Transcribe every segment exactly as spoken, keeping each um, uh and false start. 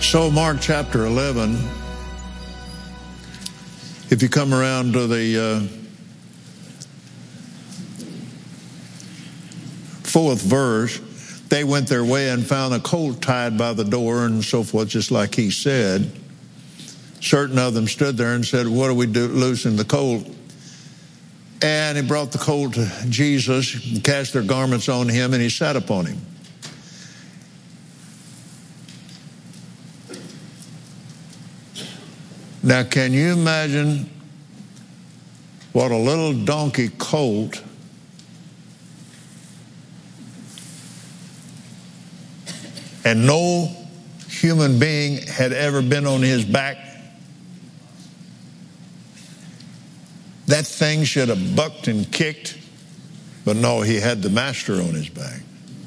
So Mark chapter eleven, if you come around to the uh, fourth verse, they went their way and found a colt tied by the door and so forth, just like he said. Certain of them stood there and said, what do we do, loosing the colt? And he brought the colt to Jesus, and cast their garments on him, and he sat upon him. Now, can you imagine what a little donkey colt and no human being had ever been on his back? That thing should have bucked and kicked, but no, he had the master on his back.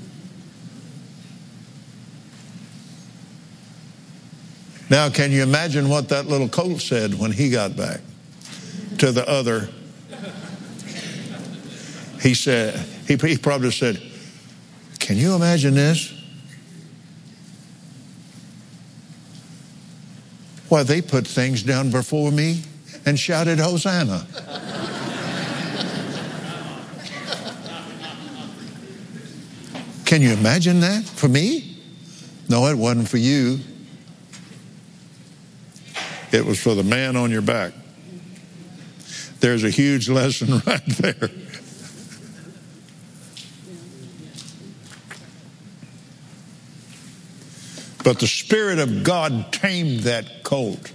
Now, can you imagine what that little colt said when he got back to the other? He said, he, he probably said, can you imagine this? Why, they put things down before me and shouted, Hosanna. Can you imagine that for me? No, it wasn't for you. It was for the man on your back. There's a huge lesson right there. But the Spirit of God tamed that colt.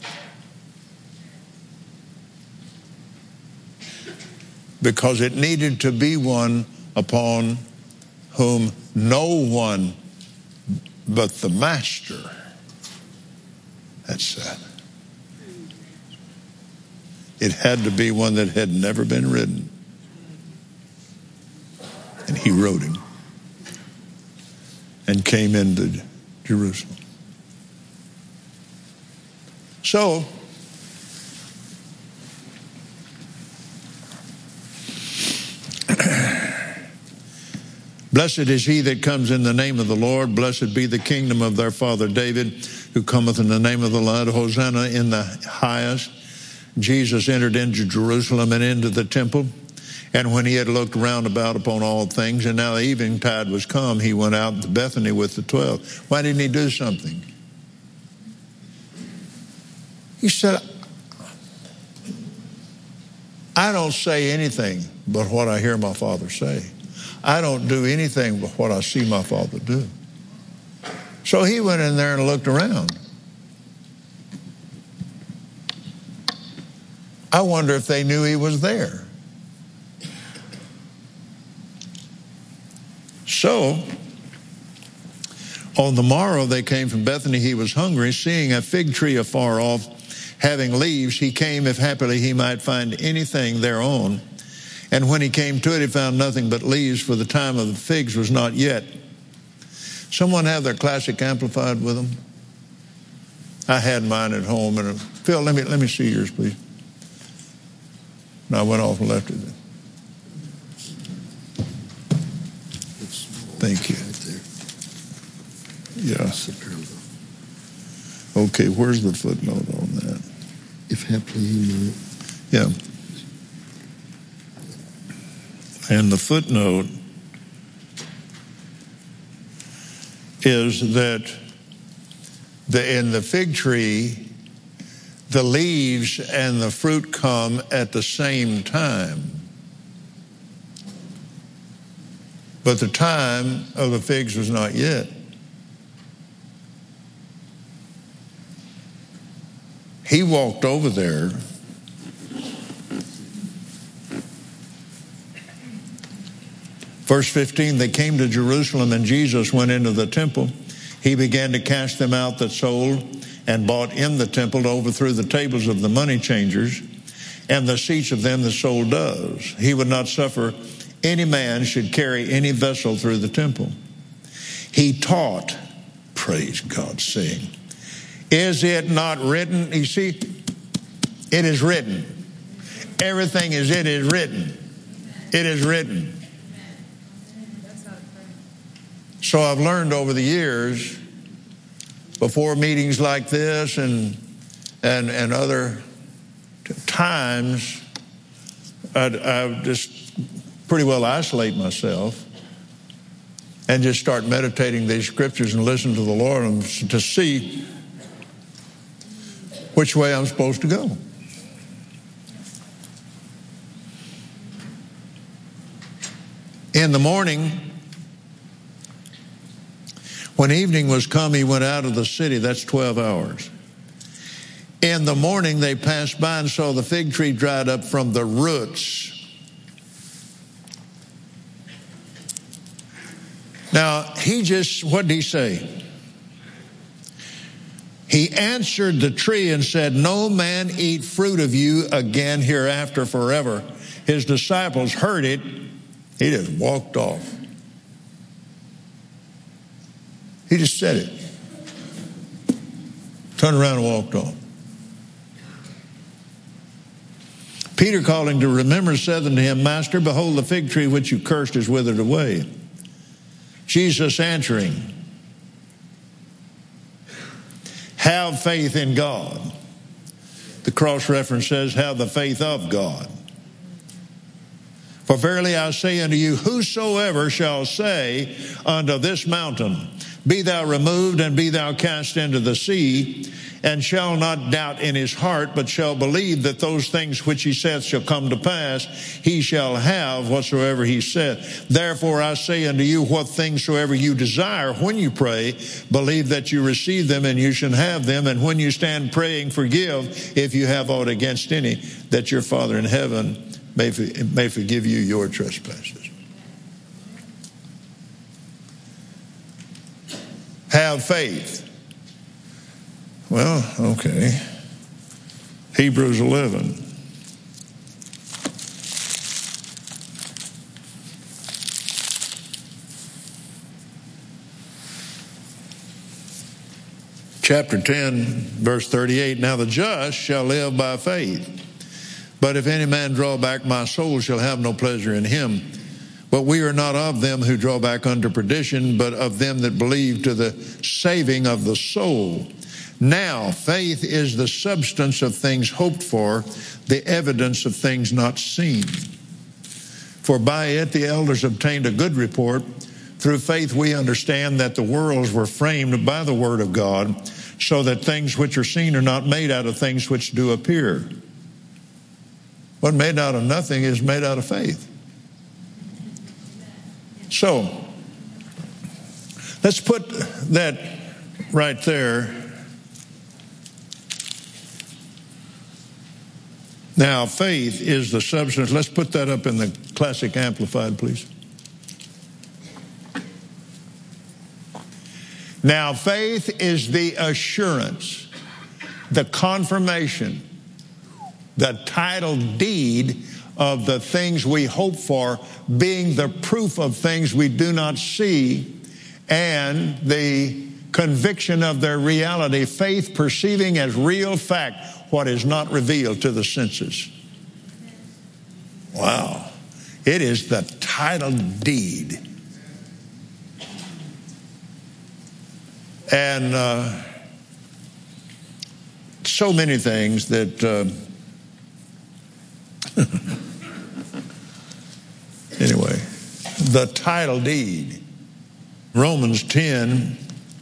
Because it needed to be one upon whom no one but the Master had sat. It had to be one that had never been ridden. And he rode him and came into Jerusalem. So, blessed is he that comes in the name of the Lord. Blessed be the kingdom of their father David, who cometh in the name of the Lord. Hosanna in the highest. Jesus entered into Jerusalem and into the temple. And when he had looked round about upon all things, and now the eventide was come, he went out to Bethany with the twelve. Why didn't he do something? He said, I don't say anything but what I hear my Father say. I don't do anything but what I see my Father do. So he went in there and looked around. I wonder if they knew he was there. So, on the morrow they came from Bethany. He was hungry, seeing a fig tree afar off, having leaves, he came if happily he might find anything thereon. And when he came to it, he found nothing but leaves, for the time of the figs was not yet. Someone have their classic amplified with them? I had mine at home. And Phil, let me let me see yours, please. And I went off and left it there. Thank you. Yeah. Okay, where's the footnote on that? If haply he might. Yeah. And the footnote is that the, in the fig tree, the leaves and the fruit come at the same time. But the time of the figs was not yet. He walked over there. Verse fifteen, they came to Jerusalem, and Jesus went into the temple. He began to cast them out that sold and bought in the temple, to overthrow the tables of the money changers and the seats of them that sold doves. He would not suffer any man should carry any vessel through the temple. He taught, praise God, saying, is it not written? You see, it is written. Everything is, it is written. It is written. So I've learned over the years before meetings like this and and and other times, I'd, I just pretty well isolate myself and just start meditating these scriptures and listen to the Lord and to see which way I'm supposed to go. In the morning, when evening was come, he went out of the city. That's twelve hours. In the morning, they passed by and saw the fig tree dried up from the roots. Now, he just, what did he say? He answered the tree and said, no man eat fruit of you again hereafter forever. His disciples heard it. He just walked off. He just said it. Turned around and walked off. Peter, calling to remember, said unto him, Master, behold, the fig tree which you cursed is withered away. Jesus answering, have faith in God. The cross reference says, have the faith of God. For verily I say unto you, whosoever shall say unto this mountain, be thou removed and be thou cast into the sea, and shall not doubt in his heart, but shall believe that those things which he saith shall come to pass, he shall have whatsoever he saith. Therefore I say unto you, what things soever you desire when you pray, believe that you receive them and you shall have them. And when you stand praying, forgive if you have aught against any, that your Father in heaven may, may forgive you your trespasses. Have faith. Well, okay. Hebrews eleven. Chapter ten, verse thirty-eight. Now the just shall live by faith. But if any man draw back, my soul shall have no pleasure in him. But we are not of them who draw back unto perdition, but of them that believe to the saving of the soul. Now, faith is the substance of things hoped for, the evidence of things not seen. For by it the elders obtained a good report. Through faith we understand that the worlds were framed by the word of God, so that things which are seen are not made out of things which do appear. What made out of nothing is made out of faith. So, let's put that right there. Now, faith is the substance. Let's put that up in the Classic Amplified, please. Now, faith is the assurance, the confirmation, the title deed of the things we hope for, being the proof of things we do not see, and the conviction of their reality. Faith perceiving as real fact what is not revealed to the senses. Wow. It is the title deed. And uh, so many things that uh, anyway, the title deed. Romans ten.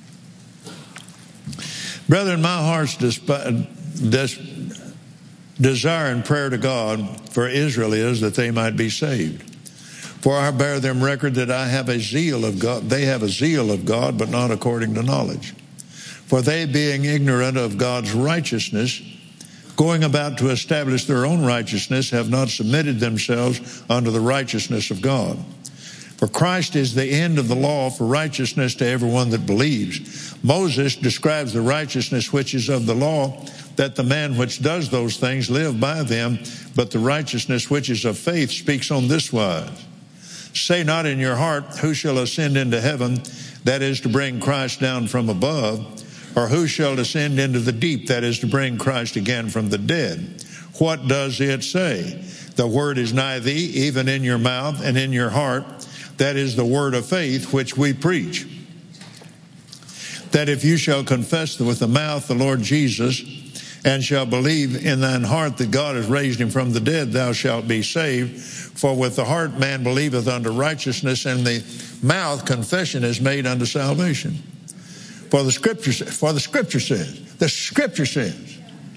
Brethren, my heart's desp- des- desire and prayer to God for Israel is that they might be saved. For I bear them record that I have a zeal of God. They have a zeal of God, but not according to knowledge. For they, being ignorant of God's righteousness, going about to establish their own righteousness, have not submitted themselves unto the righteousness of God. For Christ is the end of the law for righteousness to everyone that believes. Moses describes the righteousness which is of the law, that the man which does those things live by them, but the righteousness which is of faith speaks on this wise. Say not in your heart, who shall ascend into heaven, that is to bring Christ down from above, or who shall descend into the deep, that is to bring Christ again from the dead. What does it say? The word is nigh thee, even in your mouth and in your heart. That is the word of faith which we preach. that if you shall confess with the mouth the Lord Jesus, and shall believe in thine heart that God has raised him from the dead, thou shalt be saved. For with the heart man believeth unto righteousness, and the mouth confession is made unto salvation. For the scripture, for the scripture says, the scripture says,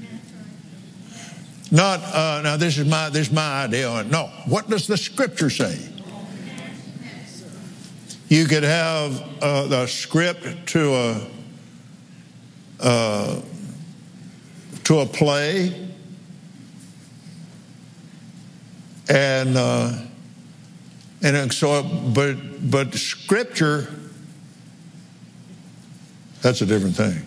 not, uh, now this is my, this is my idea on it. No, what does the scripture say? You could have uh, the script to a, uh, to a play, and uh, and so, but but scripture, that's a different thing.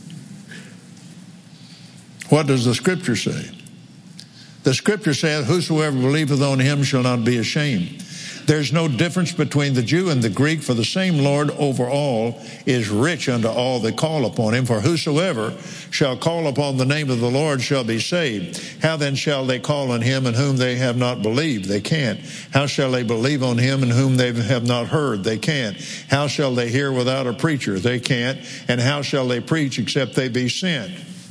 What does the scripture say? The scripture saith, whosoever believeth on him shall not be ashamed. There's no difference between the Jew and the Greek, for the same Lord over all is rich unto all that call upon him. For whosoever shall call upon the name of the Lord shall be saved. How then shall they call on him in whom they have not believed? They can't. How shall they believe on him in whom they have not heard? They can't. How shall they hear without a preacher? They can't. And how shall they preach except they be sent?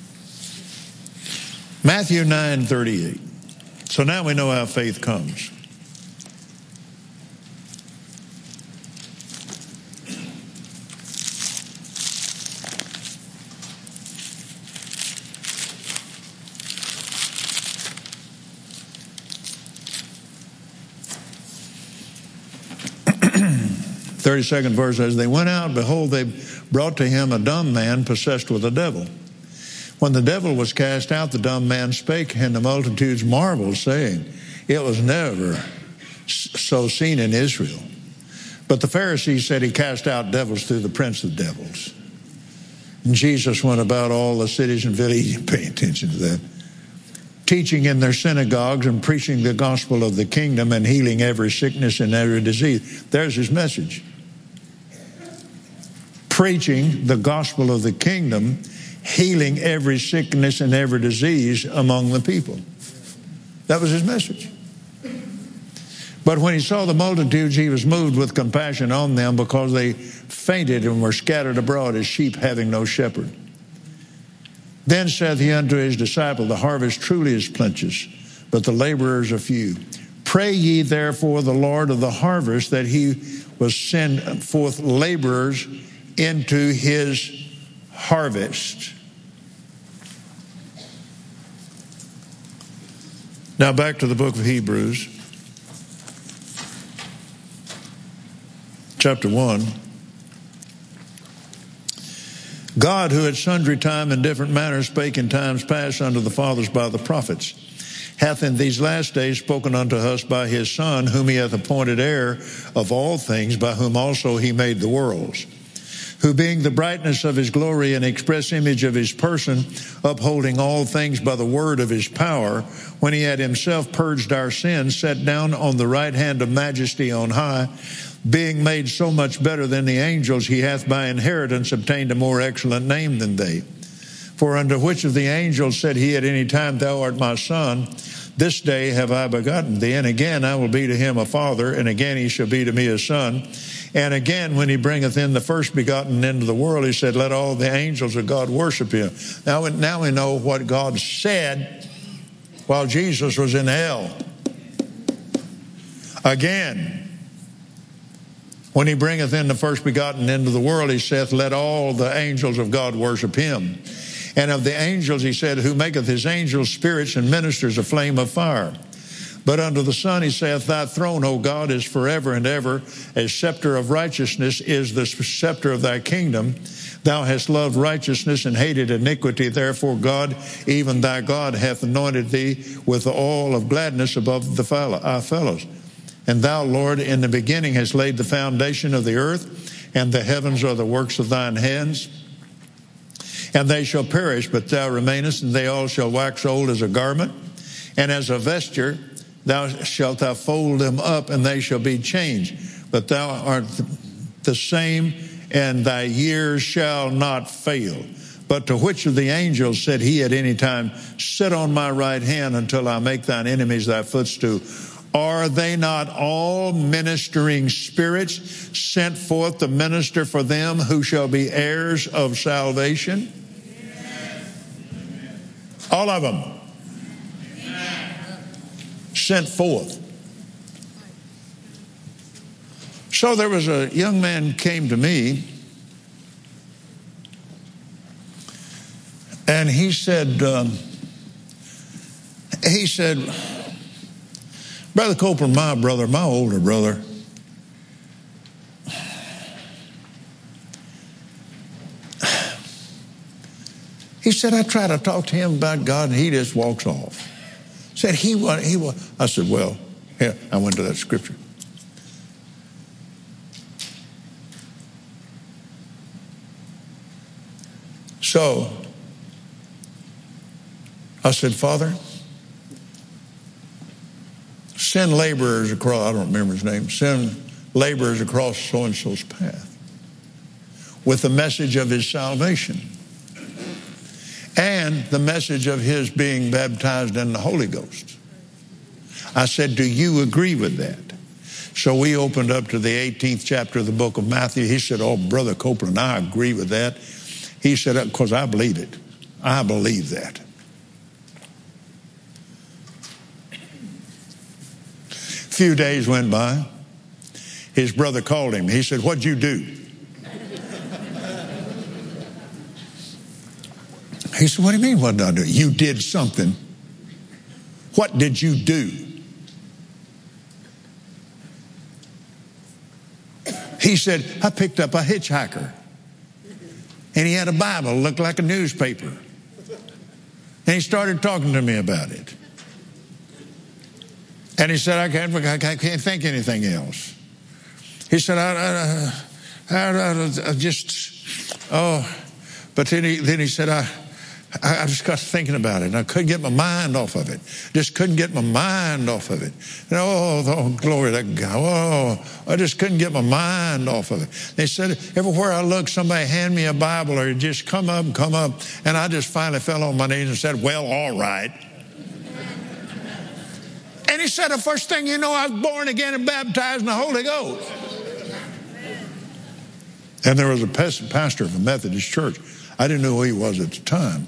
Matthew nine thirty-eight. So now we know how faith comes. thirty-second verse says, they went out, behold, they brought to him a dumb man possessed with a devil. When the devil was cast out, the dumb man spake, and the multitudes marveled, saying, it was never so seen in Israel. But the Pharisees said he cast out devils through the prince of devils. And Jesus went about all the cities and villages, pay attention to that, teaching in their synagogues and preaching the gospel of the kingdom and healing every sickness and every disease. There's his message. Preaching the gospel of the kingdom, healing every sickness and every disease among the people. That was his message. But when he saw the multitudes, he was moved with compassion on them, because they fainted and were scattered abroad as sheep having no shepherd. Then saith he unto his disciples, the harvest truly is plenteous, but the laborers are few. Pray ye therefore the Lord of the harvest that he will send forth laborers into his harvest. Now back to the book of Hebrews, chapter one. God, who at sundry time and different manners spake in times past unto the fathers by the prophets, hath in these last days spoken unto us by his Son, whom he hath appointed heir of all things, by whom also he made the worlds, who being the brightness of his glory and express image of his person, upholding all things by the word of his power, when he had himself purged our sins, sat down on the right hand of majesty on high, being made so much better than the angels, he hath by inheritance obtained a more excellent name than they. For unto which of the angels said he at any time, thou art my son, this day have I begotten thee, and again I will be to him a father, and again he shall be to me a son. And again, when he bringeth in the first begotten into the world, he said, let all the angels of God worship him. Now, now we know what God said while Jesus was in hell. Again, when he bringeth in the first begotten into the world, he saith, let all the angels of God worship him. And of the angels, he said, who maketh his angels spirits and ministers a flame of fire. But unto the Son he saith, thy throne, O God, is forever and ever. A scepter of righteousness is the scepter of thy kingdom. Thou hast loved righteousness and hated iniquity. Therefore God, even thy God, hath anointed thee with the oil of gladness above the fellow, our fellows. And thou, Lord, in the beginning hast laid the foundation of the earth, and the heavens are the works of thine hands. And they shall perish, but thou remainest, and they all shall wax old as a garment. And as a vesture, thou shalt thou fold them up, and they shall be changed. But thou art the same, and thy years shall not fail. But to which of the angels said he at any time, sit on my right hand until I make thine enemies thy footstool? Are they not all ministering spirits sent forth to minister for them who shall be heirs of salvation? All of them. Sent forth. So there was a young man came to me, and he said, um, he said, Brother Copeland, my brother, my older brother, he said, I try to talk to him about God, and he just walks off. Said he was, he was. I said, well, here, I went to that scripture. So, I said, Father, send laborers across, I don't remember his name, send laborers across so-and-so's path with the message of his salvation and the message of his being baptized in the Holy Ghost. I said, do you agree with that? So we opened up to the eighteenth chapter of the book of Matthew. He said, oh, Brother Copeland, I agree with that. He said, because I believe it. I believe that. A few days went by. His brother called him. He said, what'd you do? He said, what do you mean, what did I do? You did something. What did you do? He said, I picked up a hitchhiker. And he had a Bible, looked like a newspaper. And he started talking to me about it. And he said, I can't, I can't think anything else. He said, I, I, I, I just, oh, but then he, then he said, I, I just got thinking about it, and I couldn't get my mind off of it. Just couldn't get my mind off of it. And oh, oh, glory to God. Oh, I just couldn't get my mind off of it. They said, everywhere I looked, somebody hand me a Bible, or just come up and come up. And I just finally fell on my knees and said, well, all right. And he said, the first thing you know, I was born again and baptized in the Holy Ghost. And there was a pastor of a Methodist church. I didn't know who he was at the time.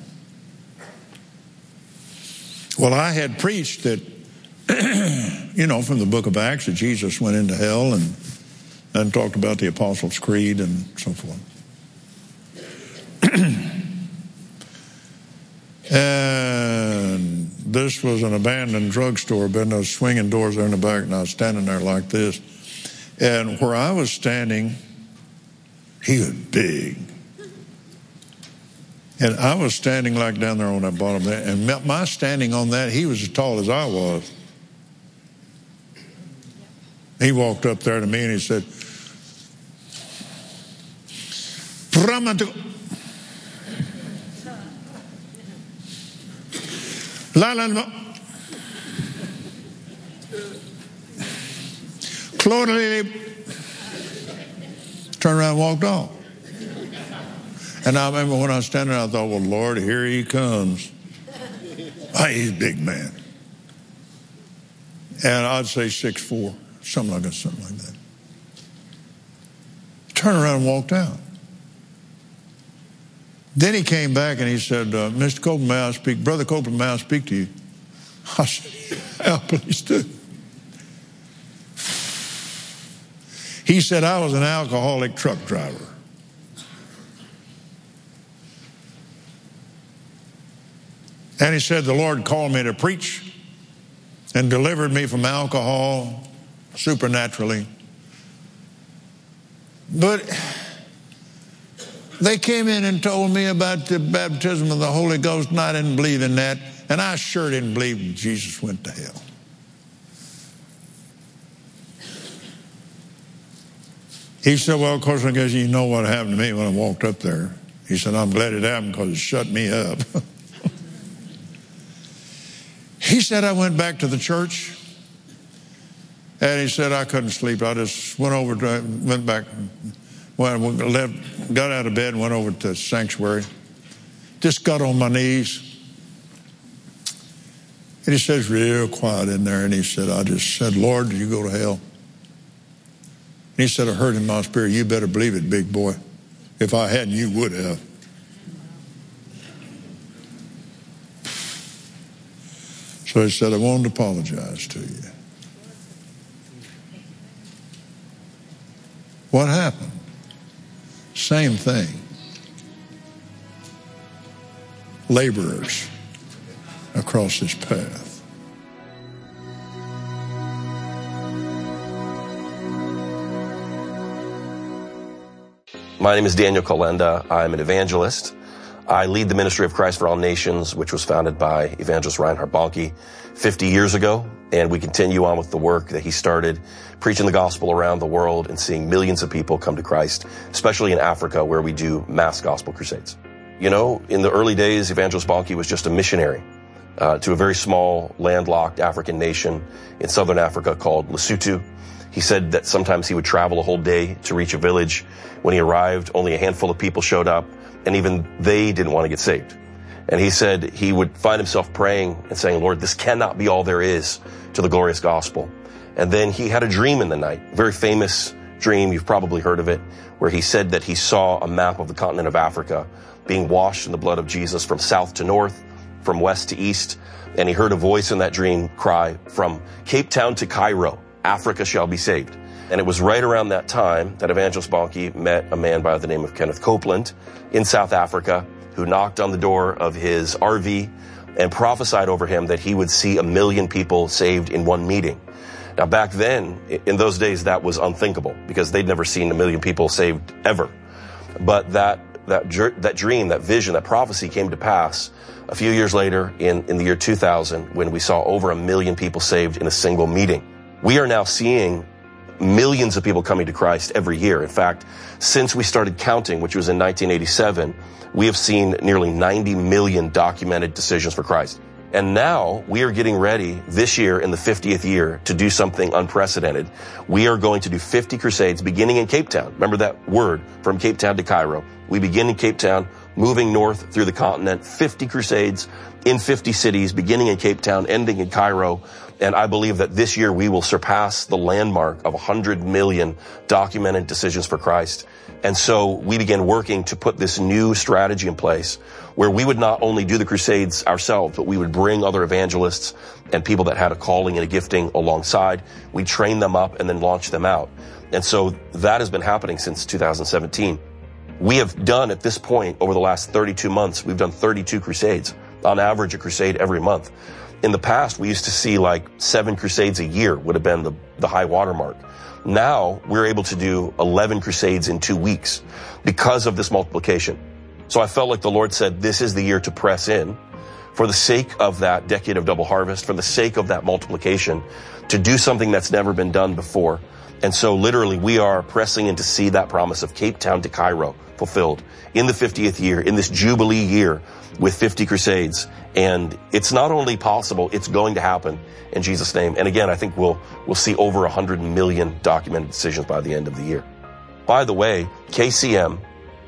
Well, I had preached that, you know, from the book of Acts, that Jesus went into hell, and and talked about the Apostles' Creed and so forth. And this was an abandoned drugstore, been those swinging doors there in the back, and I was standing there like this. And where I was standing, he was big. And I was standing like down there on that bottom there, and my standing on that, he was as tall as I was. He walked up there to me and he said, La la la. Turned around and walked off. And I remember when I was standing there, I thought, well, Lord, here he comes. Oh, he's a big man. And I'd say six foot four, something like that, something like that. Turned around and walked out. Then he came back and he said, uh, Mister Copeland, may I speak? Brother Copeland, may I speak to you? I said, yeah, please do. He said, I was an alcoholic truck driver. And he said, the Lord called me to preach and delivered me from alcohol supernaturally. But they came in and told me about the baptism of the Holy Ghost, and I didn't believe in that. And I sure didn't believe Jesus went to hell. He said, well, of course, I guess you know what happened to me when I walked up there. He said, I'm glad it happened because it shut me up. He said, I went back to the church, and he said, I couldn't sleep. I just went over to, went back, went, left, got out of bed and went over to the sanctuary. Just got on my knees And he says real quiet in there, and he said, I just said, Lord, did you go to hell? And he said, I heard in my spirit, you better believe it, big boy. If I hadn't, you would have. So he said, I wanted to apologize to you. What happened? Same thing. Laborers across his path. My name is Daniel Kolenda. I'm an evangelist. I lead the Ministry of Christ for All Nations, which was founded by evangelist Reinhard Bonnke fifty years ago. And we continue on with the work that he started, preaching the gospel around the world and seeing millions of people come to Christ, especially in Africa, where we do mass gospel crusades. You know, in the early days, evangelist Bonnke was just a missionary uh, to a very small, landlocked African nation in southern Africa called Lesotho. He said that sometimes he would travel a whole day to reach a village. When he arrived, only a handful of people showed up, and even they didn't want to get saved. And he said he would find himself praying and saying, Lord, this cannot be all there is to the glorious gospel. And then he had a dream in the night, a very famous dream, you've probably heard of it, where he said that he saw a map of the continent of Africa being washed in the blood of Jesus from south to north, from west to east. And he heard a voice in that dream cry, from Cape Town to Cairo, Africa shall be saved. And it was right around that time that evangelist Bonnke met a man by the name of Kenneth Copeland in South Africa, who knocked on the door of his R V and prophesied over him that he would see a million people saved in one meeting. Now, back then, in those days, that was unthinkable because they'd never seen a million people saved ever. But that that that dream, that vision, that prophecy came to pass a few years later in, in the year two thousand, when we saw over a million people saved in a single meeting. We are now seeing millions of people coming to Christ every year. In fact, since we started counting, which was in nineteen eighty-seven, we have seen nearly ninety million documented decisions for Christ. And now we are getting ready this year in the fiftieth year to do something unprecedented. We are going to do fifty crusades beginning in Cape Town. Remember that word, from Cape Town to Cairo. We begin in Cape Town, moving north through the continent, fifty crusades in fifty cities, beginning in Cape Town, ending in Cairo. And I believe that this year we will surpass the landmark of one hundred million documented decisions for Christ. And so we began working to put this new strategy in place where we would not only do the crusades ourselves, but we would bring other evangelists and people that had a calling and a gifting alongside. We train them up and then launch them out. And so that has been happening since two thousand seventeen. We have done at this point, over the last thirty-two months, we've done thirty-two crusades, on average a crusade every month. In the past, we used to see like seven crusades a year would have been the, the high water mark. Now we're able to do eleven crusades in two weeks because of this multiplication. So I felt like the Lord said, this is the year to press in for the sake of that decade of double harvest, for the sake of that multiplication, to do something that's never been done before. And so literally we are pressing in to see that promise of Cape Town to Cairo fulfilled in the fiftieth year, in this Jubilee year with fifty crusades. And it's not only possible, it's going to happen in Jesus' name. And again, I think we'll we'll see over one hundred million documented decisions by the end of the year. By the way, K C M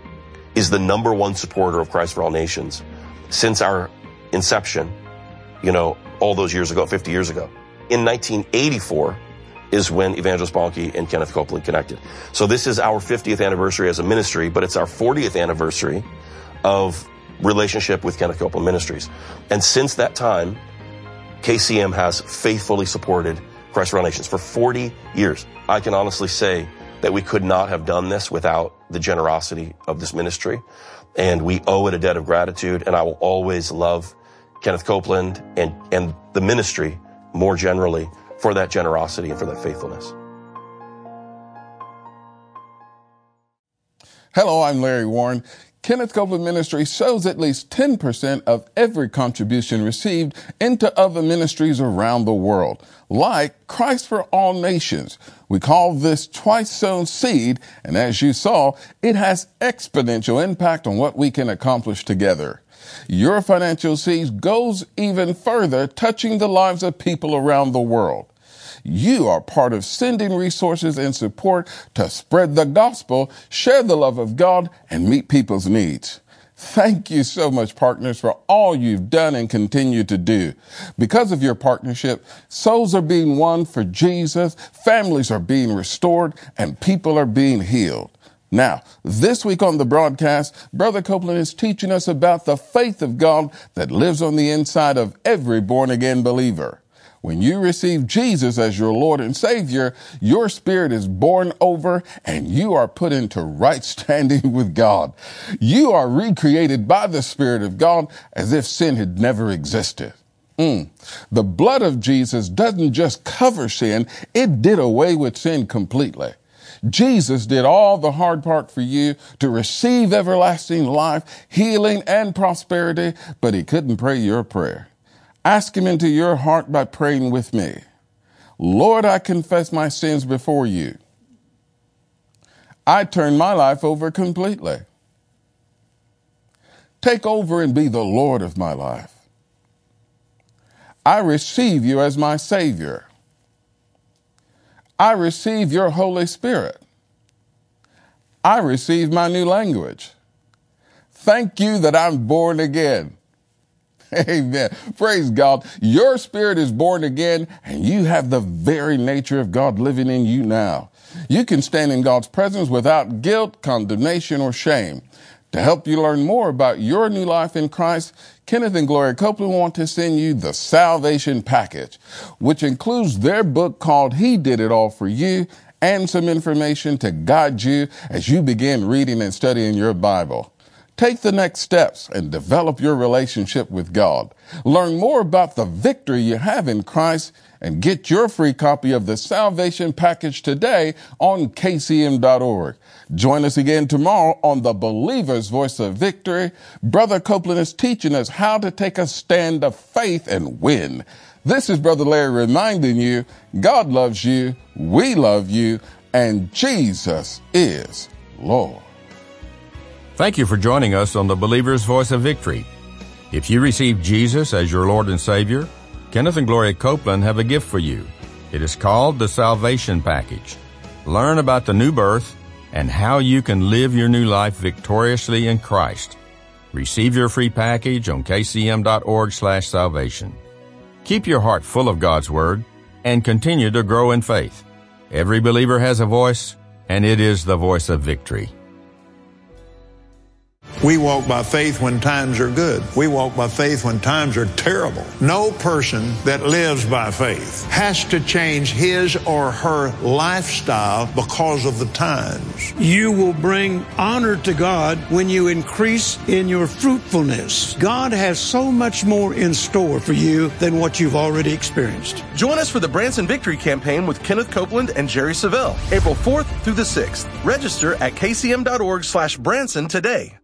is the number one supporter of Christ for All Nations since our inception, you know, all those years ago, fifty years ago. In nineteen eighty-four is when Evangelist Bonnke and Kenneth Copeland connected. So this is our fiftieth anniversary as a ministry, but it's our fortieth anniversary of relationship with Kenneth Copeland Ministries. And since that time, K C M has faithfully supported Christ for All Nations for forty years. I can honestly say that we could not have done this without the generosity of this ministry. And we owe it a debt of gratitude. And I will always love Kenneth Copeland and, and the ministry more generally for that generosity and for that faithfulness. Hello, I'm Larry Warren. Kenneth Copeland Ministry sows at least ten percent of every contribution received into other ministries around the world, like Christ for All Nations. We call this twice sown seed, and as you saw, it has exponential impact on what we can accomplish together. Your financial seed goes even further, touching the lives of people around the world. You are part of sending resources and support to spread the gospel, share the love of God, and meet people's needs. Thank you so much, partners, for all you've done and continue to do. Because of your partnership, souls are being won for Jesus, families are being restored, and people are being healed. Now, this week on the broadcast, Brother Copeland is teaching us about the faith of God that lives on the inside of every born-again believer. When you receive Jesus as your Lord and Savior, your spirit is born over and you are put into right standing with God. You are recreated by the Spirit of God as if sin had never existed. Mm. The blood of Jesus doesn't just cover sin, it did away with sin completely. Jesus did all the hard part for you to receive everlasting life, healing, and prosperity, but he couldn't pray your prayer. Ask him into your heart by praying with me. Lord, I confess my sins before you. I turn my life over completely. Take over and be the Lord of my life. I receive you as my Savior. I receive your Holy Spirit. I receive my new language. Thank you that I'm born again. Amen. Praise God. Your spirit is born again and you have the very nature of God living in you now. You can stand in God's presence without guilt, condemnation, or shame. To help you learn more about your new life in Christ, Kenneth and Gloria Copeland want to send you the Salvation Package, which includes their book called He Did It All For You and some information to guide you as you begin reading and studying your Bible. Take the next steps and develop your relationship with God. Learn more about the victory you have in Christ and get your free copy of the Salvation Package today on K C M dot org. Join us again tomorrow on the Believer's Voice of Victory. Brother Copeland is teaching us how to take a stand of faith and win. This is Brother Larry reminding you, God loves you, we love you, and Jesus is Lord. Thank you for joining us on the Believer's Voice of Victory. If you receive Jesus as your Lord and Savior, Kenneth and Gloria Copeland have a gift for you. It is called the Salvation Package. Learn about the new birth and how you can live your new life victoriously in Christ. Receive your free package on K C M dot org slash salvation. Keep your heart full of God's Word and continue to grow in faith. Every believer has a voice, and it is the voice of victory. We walk by faith when times are good. We walk by faith when times are terrible. No person that lives by faith has to change his or her lifestyle because of the times. You will bring honor to God when you increase in your fruitfulness. God has so much more in store for you than what you've already experienced. Join us for the Branson Victory Campaign with Kenneth Copeland and Jerry Savelle, April fourth through the sixth. Register at K C M dot org slash Branson today.